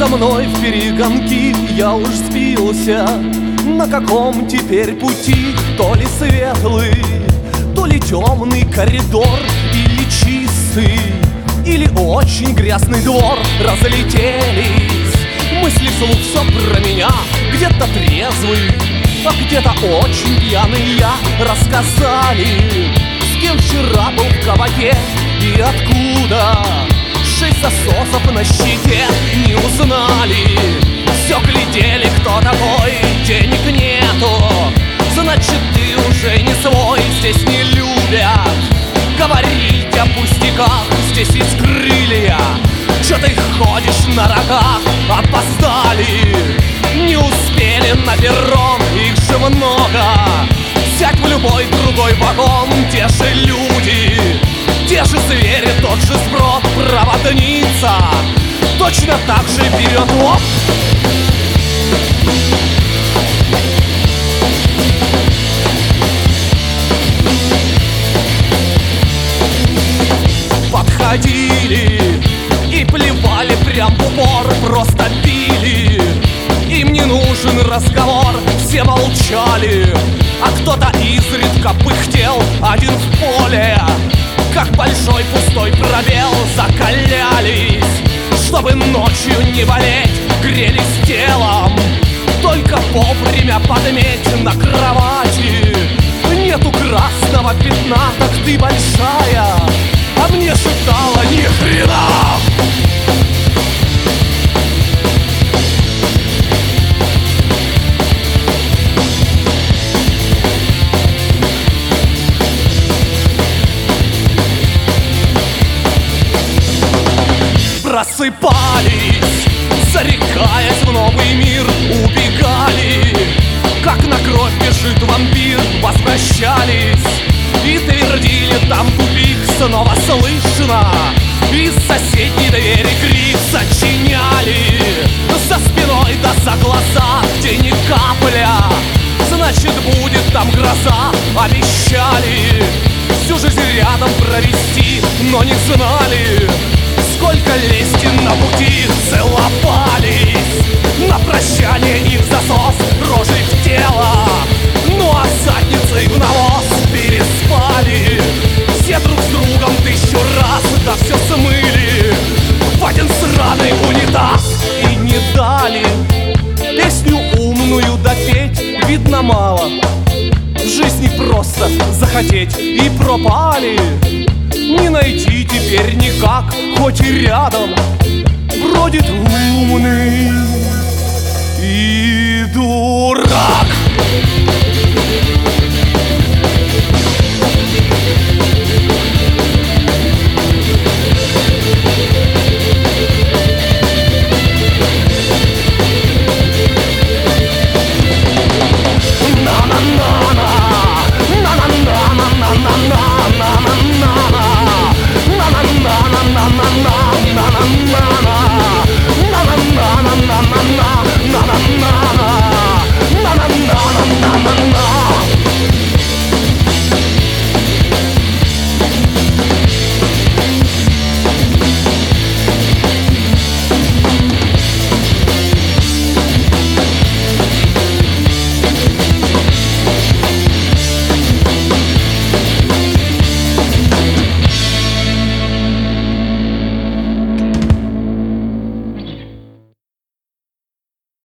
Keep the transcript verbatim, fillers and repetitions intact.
со мной в перегонки, я уж сбился. На каком теперь пути? То ли светлый, то ли темный коридор, или чистый, или очень грязный двор. Разлетелись мысли вслух все про меня. Где-то трезвый, а где-то очень пьяный я. Рассказали, с кем вчера был в кабаке и откуда. Шесть засосов на щеке не узнали. Все глядели, кто такой, денег нету, значит ты уже не свой. Здесь не любят говорить о пустяках, здесь есть крылья. Че ты ходишь на рогах? Опоздали, не успели на перрон, их же много. Сядь в любой другой вагон, те же люди, те же звери, тот же сброд. Проводница точно так же берет лоб. Подходили и плевали прям в упор, просто били. Им не нужен разговор, все молчали, а кто-то изредка пыхтел. Один в поле, как большой пустой пробел, закалялись, чтобы ночью не болеть, грелись телом. Только вовремя подметь на кровати. Нету красного пятна, так ты большая, а мне шептала ни хрена. Просыпались, зарекаясь в новый мир, убегали, как на кровь бежит вампир. Возвращались и твердили, там тупик, снова слышно из соседней двери крик. Сочиняли за спиной да за глаза, где ни капля, значит будет там гроза. Обещали всю жизнь рядом провести, но не знали, сколько лести на пути. Целовались на прощание и в засос, рожей в тело, ну а задницей в навоз. Переспали все друг с другом тысячу раз, да все смыли в один сраный унитаз. И не дали песню умную допеть, видно мало в жизни просто захотеть. И пропали, не найти теперь никак, хоть и рядом бродит умный и дурак.